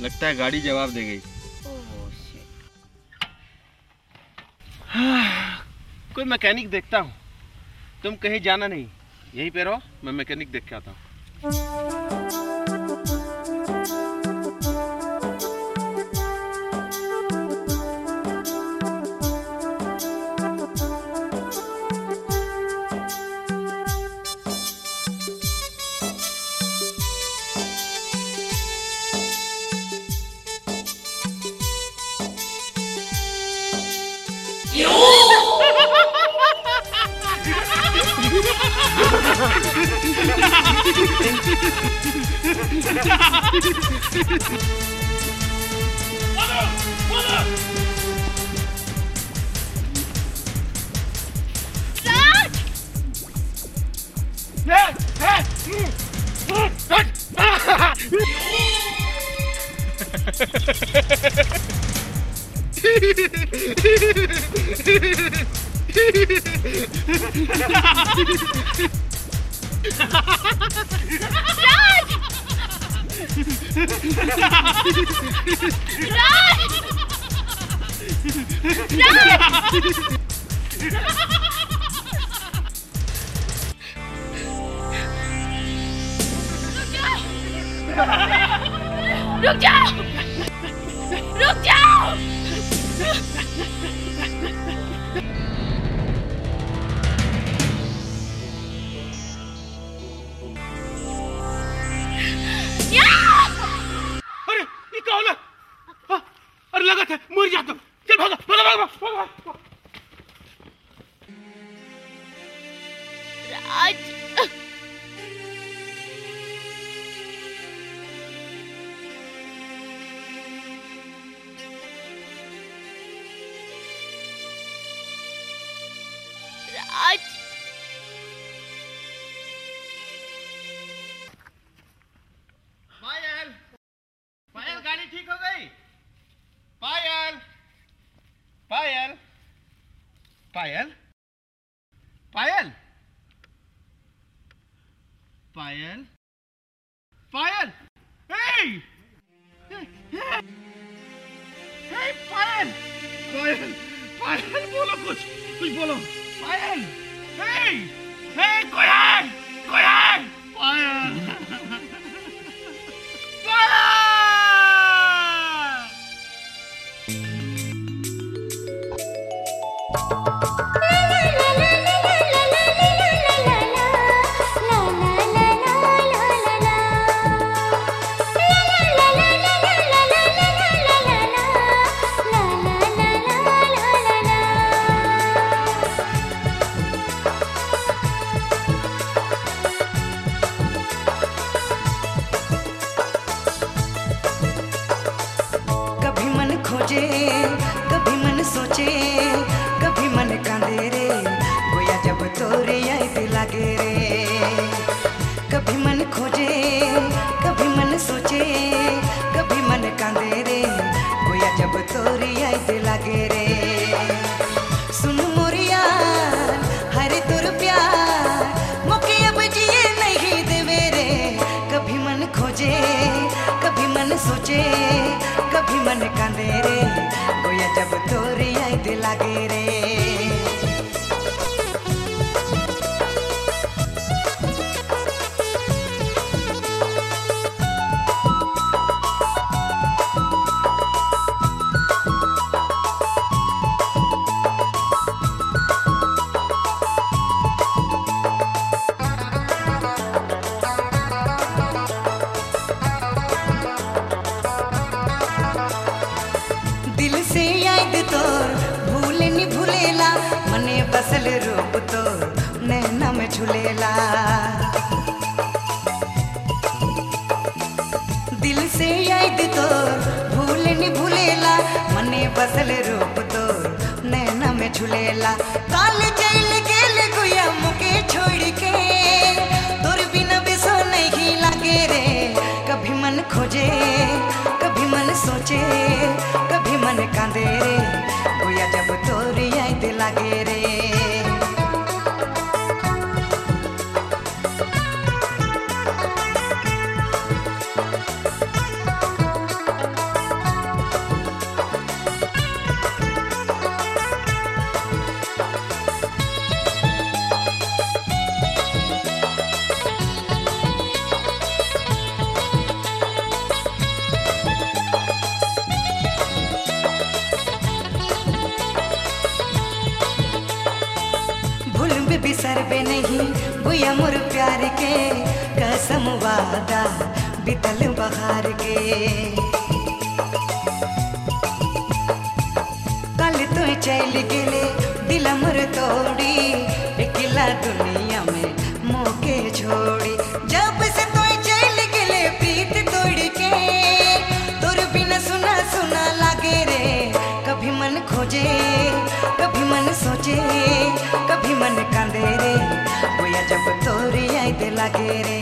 लगता है गाड़ी जवाब दे गई। Oh shit. कोई मैकेनिक देखता हूँ। तुम कहीं जाना नहीं, यहीं पे रहो, मैं मैकेनिक देख के आता हूँ। रुक जाओ! रुक जाओ! अरे ये क्या होला? अरे लगा था मर जाता। चल भागा भागा भागा भागा। राज, राज, पायल, पायल गाड़ी ठीक हो गई? पायल, पायल, पायल, पायल, पायल, पायल, hey! Hey, पायल, पायल, पायल बोलो कुछ बोलो, पायल, hey, hey, कोई है, पायल, पायल। कभी मन सोचे, कभी मन कांदे रे, गोया जब तोरे याद लागे रे। कभी मन खोजे, कभी मन सोचे, कभी मन कांदे रे, गोया जब तोरे याद लागे रे। सुन मोरिया हरे तोर प्यार, मोके अब जिए नहीं देवे रे। कभी मन खोजे, कभी मन सोचे, कभी मन कांदे रे, गोया जब तोरी याद लागे रे। दिल से याद तोर भूल नी भूलेला, मने बसल रूप तोर नैना में झूलेला। दिल से याद तोर भूल नी भूलेला, मने बसल रूप तोर नैना में झूलेला। काल जेल गेल गुया मुके छोड़ के, तोर बिना बिसो नहीं लागे रे। कभी मन खोजे, कभी मन सोचे, कभी मन कांदे रे, गोया जब तोरी याद लागे रे। बिसरबे नहीं भैया मोर प्यार के कसम वादा बितल बहार के कल तो चल गेले दिल मोर तोड़ी अकेला दुनिया में मौके छोड़ी जब से तो चल गेले प्रीत तोड़ के तोर बिना सुना सुना लागे रे कभी मन खोजे कभी मन सोचे कभी मन कांदे रे भैया जब तोरी याद लागे रे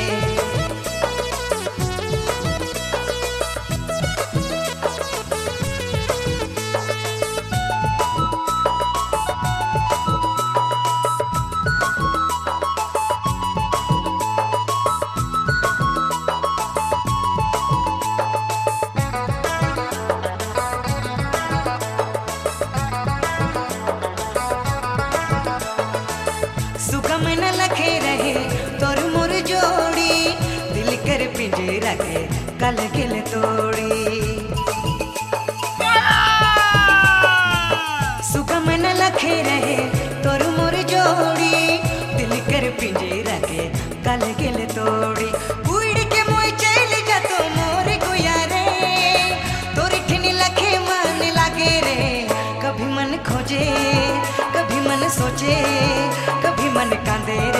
सुगम न लखे रहे तोर मोर जोड़ी दिल कर पिंजरा के कल गिल तोड़ी सुगम न लखे रहे तोर मोर जोड़ी दिल कर पिंजरा के कल गिल तोड़ी उड़ के मोय चल जा तो मोर गुया रे तोर ठिन लखे मन लागे रे कभी मन खोजे कभी मन सोचे कभी मन कांदे